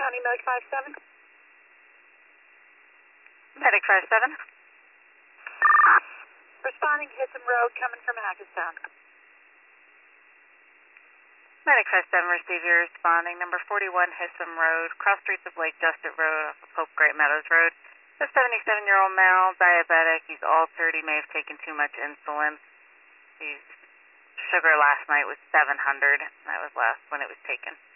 County, Medic 57. Medic 57. Responding to Hissam Road, coming from Hackettstown. Medic 57, receive your responding. Number 41 Hissam Road, cross streets of Lake Justit Road off of Pope Great Meadows Road. A 77-year-old male, diabetic. He's altered. He may have taken too much insulin. His sugar last night was 700. That was last when it was taken.